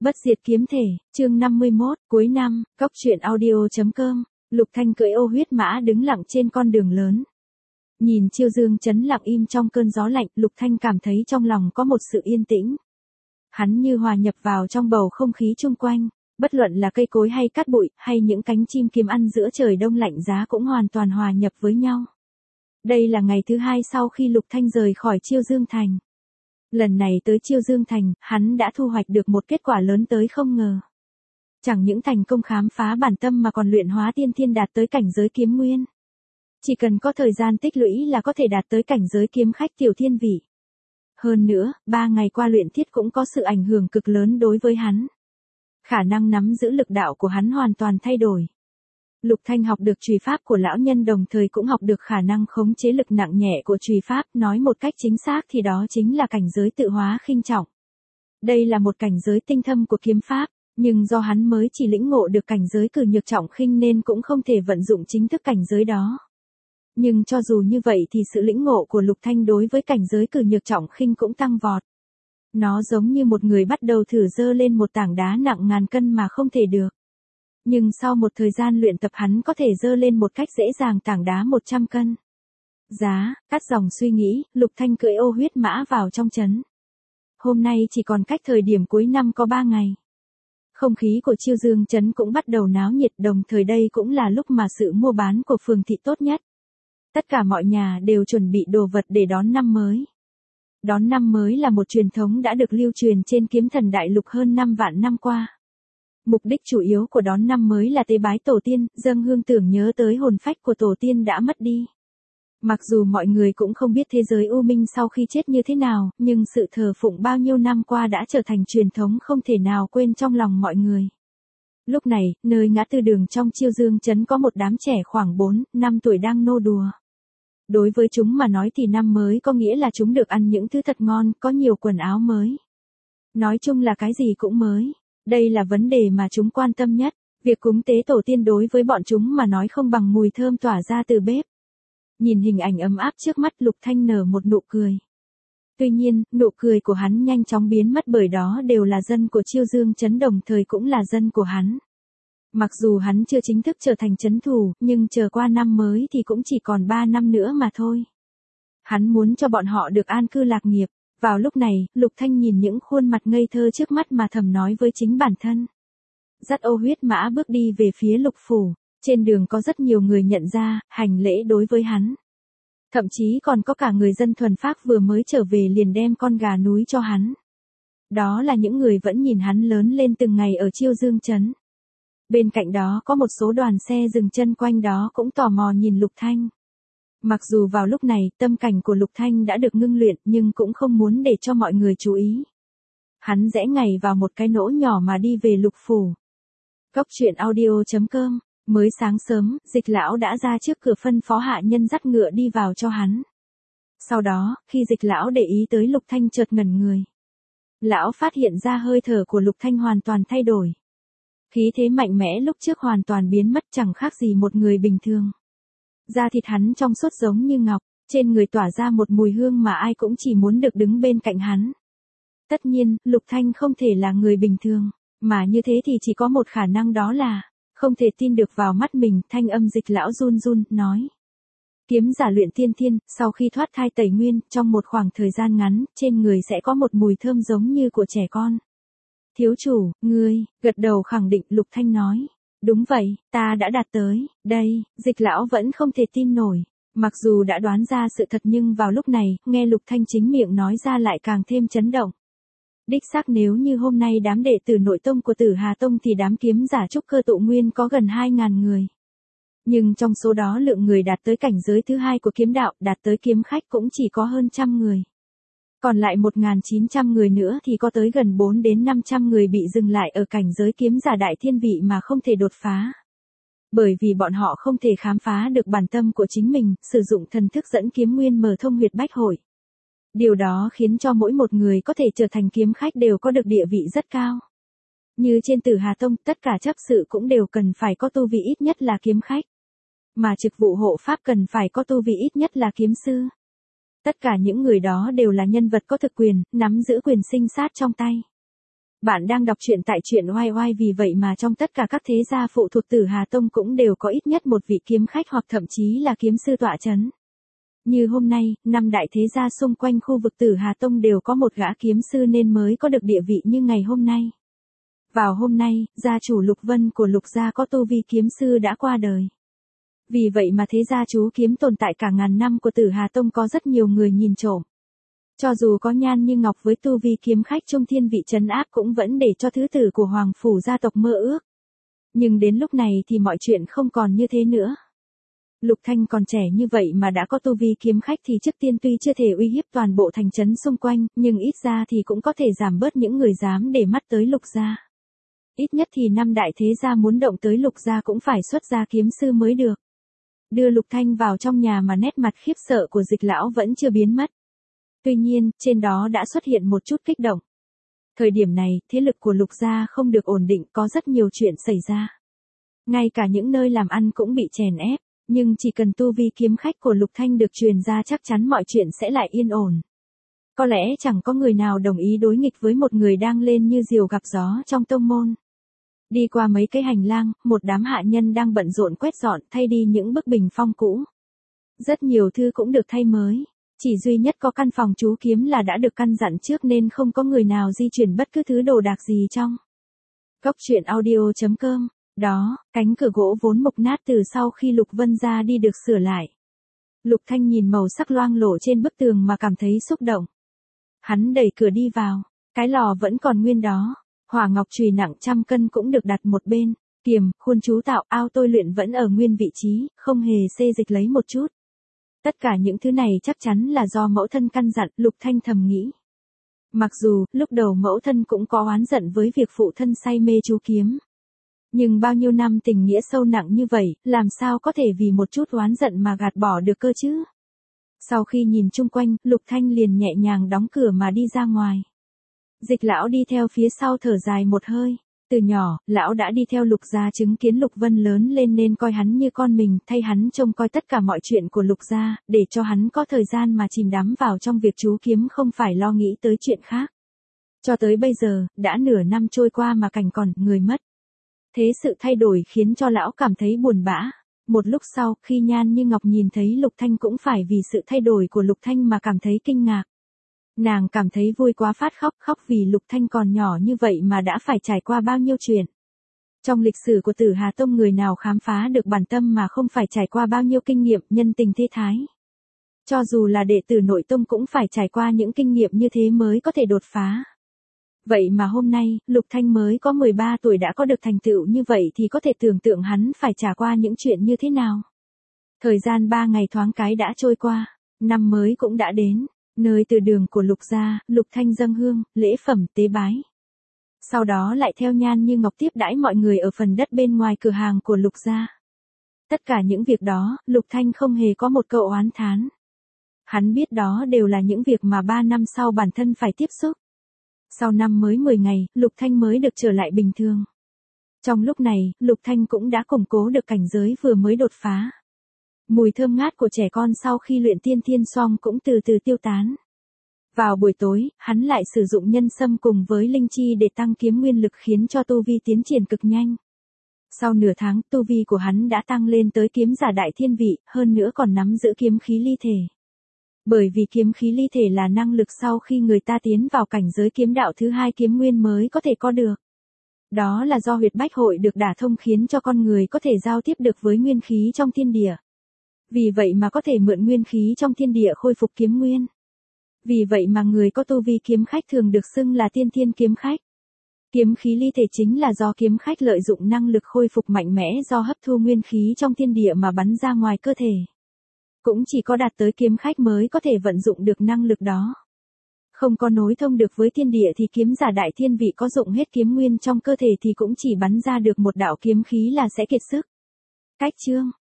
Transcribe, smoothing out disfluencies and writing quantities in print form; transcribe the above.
Bất diệt kiếm thể, chương 51, cuối năm, Cóc truyện audio.com, Lục Thanh cưỡi ô huyết mã đứng lặng trên con đường lớn. Nhìn Chiêu Dương Trấn lặng im trong cơn gió lạnh, Lục Thanh cảm thấy trong lòng có một sự yên tĩnh. Hắn như hòa nhập vào trong bầu không khí chung quanh, bất luận là cây cối hay cát bụi, hay những cánh chim kiếm ăn giữa trời đông lạnh giá cũng hoàn toàn hòa nhập với nhau. Đây là ngày thứ hai sau khi Lục Thanh rời khỏi Chiêu Dương Thành. Lần này tới Chiêu Dương Thành, hắn đã thu hoạch được một kết quả lớn tới không ngờ. Chẳng những thành công khám phá bản tâm mà còn luyện hóa tiên thiên đạt tới cảnh giới kiếm nguyên. Chỉ cần có thời gian tích lũy là có thể đạt tới cảnh giới kiếm khách tiểu thiên vị. Hơn nữa, 3 ngày qua luyện thiết cũng có sự ảnh hưởng cực lớn đối với hắn. Khả năng nắm giữ lực đạo của hắn hoàn toàn thay đổi. Lục Thanh học được trùy pháp của lão nhân đồng thời cũng học được khả năng khống chế lực nặng nhẹ của trùy pháp, nói một cách chính xác thì đó chính là cảnh giới tự hóa khinh trọng. Đây là một cảnh giới tinh thâm của kiếm pháp, nhưng do hắn mới chỉ lĩnh ngộ được cảnh giới cử nhược trọng khinh nên cũng không thể vận dụng chính thức cảnh giới đó. Nhưng cho dù như vậy thì sự lĩnh ngộ của Lục Thanh đối với cảnh giới cử nhược trọng khinh cũng tăng vọt. Nó giống như một người bắt đầu thử dơ lên một tảng đá nặng ngàn cân mà không thể được. Nhưng sau một thời gian luyện tập hắn có thể dơ lên một cách dễ dàng tảng đá 100 cân. Cắt dòng suy nghĩ, Lục Thanh cưỡi ô huyết mã vào trong trấn. Hôm nay chỉ còn cách thời điểm cuối năm có 3 ngày. Không khí của Chiêu Dương trấn cũng bắt đầu náo nhiệt, đồng thời đây cũng là lúc mà sự mua bán của phường thị tốt nhất. Tất cả mọi nhà đều chuẩn bị đồ vật để đón năm mới. Đón năm mới là một truyền thống đã được lưu truyền trên kiếm thần đại lục hơn 5 vạn năm qua. Mục đích chủ yếu của đón năm mới là tế bái tổ tiên, dâng hương tưởng nhớ tới hồn phách của tổ tiên đã mất đi. Mặc dù mọi người cũng không biết thế giới u minh sau khi chết như thế nào, nhưng sự thờ phụng bao nhiêu năm qua đã trở thành truyền thống không thể nào quên trong lòng mọi người. Lúc này, nơi ngã tư đường trong Chiêu Dương trấn có một đám trẻ khoảng 4, 5 tuổi đang nô đùa. Đối với chúng mà nói thì năm mới có nghĩa là chúng được ăn những thứ thật ngon, có nhiều quần áo mới. Nói chung là cái gì cũng mới. Đây là vấn đề mà chúng quan tâm nhất. Việc cúng tế tổ tiên đối với bọn chúng mà nói không bằng mùi thơm tỏa ra từ bếp. Nhìn hình ảnh ấm áp trước mắt, Lục Thanh nở một nụ cười. Tuy nhiên, nụ cười của hắn nhanh chóng biến mất bởi đó đều là dân của Chiêu Dương trấn đồng thời cũng là dân của hắn. Mặc dù hắn chưa chính thức trở thành trấn thủ, nhưng chờ qua năm mới thì cũng chỉ còn 3 năm nữa mà thôi. Hắn muốn cho bọn họ được an cư lạc nghiệp. Vào lúc này, Lục Thanh nhìn những khuôn mặt ngây thơ trước mắt mà thầm nói với chính bản thân. Dắt ô huyết mã bước đi về phía Lục phủ, trên đường có rất nhiều người nhận ra, hành lễ đối với hắn. Thậm chí còn có cả người dân thuần phác vừa mới trở về liền đem con gà núi cho hắn. Đó là những người vẫn nhìn hắn lớn lên từng ngày ở Chiêu Dương trấn. Bên cạnh đó có một số đoàn xe dừng chân quanh đó cũng tò mò nhìn Lục Thanh. Mặc dù vào lúc này tâm cảnh của Lục Thanh đã được ngưng luyện nhưng cũng không muốn để cho mọi người chú ý. Hắn rẽ ngay vào một cái nỗ nhỏ mà đi về Lục phủ. Cóc truyện audio.com, mới sáng sớm, Dịch lão đã ra trước cửa phân phó hạ nhân dắt ngựa đi vào cho hắn. Sau đó, khi Dịch lão để ý tới Lục Thanh chợt ngẩn người. Lão phát hiện ra hơi thở của Lục Thanh hoàn toàn thay đổi. Khí thế mạnh mẽ lúc trước hoàn toàn biến mất chẳng khác gì một người bình thường. Da thịt hắn trong suốt giống như ngọc, trên người tỏa ra một mùi hương mà ai cũng chỉ muốn được đứng bên cạnh hắn. Tất nhiên, Lục Thanh không thể là người bình thường, mà như thế thì chỉ có một khả năng đó là, không thể tin được vào mắt mình, thanh âm Dịch lão run run, nói. Kiếm giả luyện tiên thiên, sau khi thoát thai tẩy nguyên, trong một khoảng thời gian ngắn, trên người sẽ có một mùi thơm giống như của trẻ con. Thiếu chủ, ngươi, gật đầu khẳng định, Lục Thanh nói. Đúng vậy, ta đã đạt tới, đây, Dịch lão vẫn không thể tin nổi. Mặc dù đã đoán ra sự thật nhưng vào lúc này, nghe Lục Thanh chính miệng nói ra lại càng thêm chấn động. Đích xác nếu như hôm nay đám đệ tử nội tông của Tử Hà Tông thì đám kiếm giả trúc cơ tụ nguyên có gần 2.000 người. Nhưng trong số đó lượng người đạt tới cảnh giới thứ hai của kiếm đạo, đạt tới kiếm khách cũng chỉ có hơn 100 người. Còn lại 1.900 người nữa thì có tới gần 4 đến 500 người bị dừng lại ở cảnh giới kiếm giả đại thiên vị mà không thể đột phá. Bởi vì bọn họ không thể khám phá được bản tâm của chính mình, sử dụng thần thức dẫn kiếm nguyên mở thông huyệt bách hội. Điều đó khiến cho mỗi một người có thể trở thành kiếm khách đều có được địa vị rất cao. Như trên Tử Hà Tông, tất cả chấp sự cũng đều cần phải có tu vị ít nhất là kiếm khách. Mà trực vụ hộ pháp cần phải có tu vị ít nhất là kiếm sư. Tất cả những người đó đều là nhân vật có thực quyền, nắm giữ quyền sinh sát trong tay. Bạn đang đọc truyện tại truyện oai oai, vì vậy mà trong tất cả các thế gia phụ thuộc Tử Hà Tông cũng đều có ít nhất một vị kiếm khách hoặc thậm chí là kiếm sư tọa chấn. Như hôm nay, 5 đại thế gia xung quanh khu vực Tử Hà Tông đều có một gã kiếm sư nên mới có được địa vị như ngày hôm nay. Vào hôm nay, gia chủ Lục Vân của Lục gia có tu vi kiếm sư đã qua đời. Vì vậy mà thế gia chú kiếm tồn tại cả ngàn năm của Tử Hà Tông có rất nhiều người nhìn trộm. Cho dù có Nhan Như Ngọc với tu vi kiếm khách trung thiên vị trấn áp cũng vẫn để cho thứ tử của Hoàng phủ gia tộc mơ ước. Nhưng đến lúc này thì mọi chuyện không còn như thế nữa. Lục Thanh còn trẻ như vậy mà đã có tu vi kiếm khách thì trước tiên tuy chưa thể uy hiếp toàn bộ thành trấn xung quanh, nhưng ít ra thì cũng có thể giảm bớt những người dám để mắt tới Lục gia. Ít nhất thì 5 đại thế gia muốn động tới Lục gia cũng phải xuất ra kiếm sư mới được. Đưa Lục Thanh vào trong nhà mà nét mặt khiếp sợ của Dịch lão vẫn chưa biến mất. Tuy nhiên, trên đó đã xuất hiện một chút kích động. Thời điểm này, thế lực của Lục gia không được ổn định, có rất nhiều chuyện xảy ra. Ngay cả những nơi làm ăn cũng bị chèn ép, nhưng chỉ cần tu vi kiếm khách của Lục Thanh được truyền ra chắc chắn mọi chuyện sẽ lại yên ổn. Có lẽ chẳng có người nào đồng ý đối nghịch với một người đang lên như diều gặp gió trong tông môn. Đi qua mấy cái hành lang, một đám hạ nhân đang bận rộn quét dọn thay đi những bức bình phong cũ. Rất nhiều thư cũng được thay mới. Chỉ duy nhất có căn phòng chú kiếm là đã được căn dặn trước nên không có người nào di chuyển bất cứ thứ đồ đạc gì trong. Cốc truyện audio.com. Đó, cánh cửa gỗ vốn mục nát từ sau khi Lục Vân ra đi được sửa lại. Lục Thanh nhìn màu sắc loang lổ trên bức tường mà cảm thấy xúc động. Hắn đẩy cửa đi vào, cái lò vẫn còn nguyên đó. Hỏa ngọc chùy nặng 100 cân cũng được đặt một bên, kiềm, khuôn chú tạo, ao tôi luyện vẫn ở nguyên vị trí, không hề xê dịch lấy một chút. Tất cả những thứ này chắc chắn là do mẫu thân căn dặn, Lục Thanh thầm nghĩ. Mặc dù, lúc đầu mẫu thân cũng có oán giận với việc phụ thân say mê chú kiếm. Nhưng bao nhiêu năm tình nghĩa sâu nặng như vậy, làm sao có thể vì một chút oán giận mà gạt bỏ được cơ chứ? Sau khi nhìn chung quanh, Lục Thanh liền nhẹ nhàng đóng cửa mà đi ra ngoài. Dịch lão đi theo phía sau thở dài một hơi. Từ nhỏ, lão đã đi theo Lục gia chứng kiến Lục Vân lớn lên nên coi hắn như con mình, thay hắn trông coi tất cả mọi chuyện của Lục gia, để cho hắn có thời gian mà chìm đắm vào trong việc chú kiếm không phải lo nghĩ tới chuyện khác. Cho tới bây giờ, đã nửa năm trôi qua mà cảnh còn, người mất. Thế sự thay đổi khiến cho lão cảm thấy buồn bã. Một lúc sau, khi Nhan Như Ngọc nhìn thấy Lục Thanh cũng phải vì sự thay đổi của Lục Thanh mà cảm thấy kinh ngạc. Nàng cảm thấy vui quá phát khóc vì Lục Thanh còn nhỏ như vậy mà đã phải trải qua bao nhiêu chuyện. Trong lịch sử của Tử Hà Tông người nào khám phá được bản tâm mà không phải trải qua bao nhiêu kinh nghiệm nhân tình thế thái. Cho dù là đệ tử nội tông cũng phải trải qua những kinh nghiệm như thế mới có thể đột phá. Vậy mà hôm nay, Lục Thanh mới có 13 tuổi đã có được thành tựu như vậy thì có thể tưởng tượng hắn phải trải qua những chuyện như thế nào. Thời gian 3 ngày thoáng cái đã trôi qua, năm mới cũng đã đến. Nơi từ đường của Lục gia, Lục Thanh dâng hương, lễ phẩm, tế bái. Sau đó lại theo Nhan Như Ngọc tiếp đãi mọi người ở phần đất bên ngoài cửa hàng của Lục gia. Tất cả những việc đó, Lục Thanh không hề có một câu oán thán. Hắn biết đó đều là những việc mà 3 năm sau bản thân phải tiếp xúc. Sau năm mới 10 ngày, Lục Thanh mới được trở lại bình thường. Trong lúc này, Lục Thanh cũng đã củng cố được cảnh giới vừa mới đột phá. Mùi thơm ngát của trẻ con sau khi luyện tiên thiên song cũng từ từ tiêu tán. Vào buổi tối, hắn lại sử dụng nhân sâm cùng với linh chi để tăng kiếm nguyên lực khiến cho tu vi tiến triển cực nhanh. Sau nửa tháng, tu vi của hắn đã tăng lên tới kiếm giả đại thiên vị, hơn nữa còn nắm giữ kiếm khí ly thể. Bởi vì kiếm khí ly thể là năng lực sau khi người ta tiến vào cảnh giới kiếm đạo thứ hai kiếm nguyên mới có thể có được. Đó là do huyệt bách hội được đả thông khiến cho con người có thể giao tiếp được với nguyên khí trong thiên địa. Vì vậy mà có thể mượn nguyên khí trong thiên địa khôi phục kiếm nguyên. Vì vậy mà người có tu vi kiếm khách thường được xưng là tiên thiên kiếm khách. Kiếm khí ly thể chính là do kiếm khách lợi dụng năng lực khôi phục mạnh mẽ do hấp thu nguyên khí trong thiên địa mà bắn ra ngoài cơ thể. Cũng chỉ có đạt tới kiếm khách mới có thể vận dụng được năng lực đó. Không có nối thông được với thiên địa thì kiếm giả đại thiên vị có dụng hết kiếm nguyên trong cơ thể thì cũng chỉ bắn ra được một đạo kiếm khí là sẽ kiệt sức. Cách chương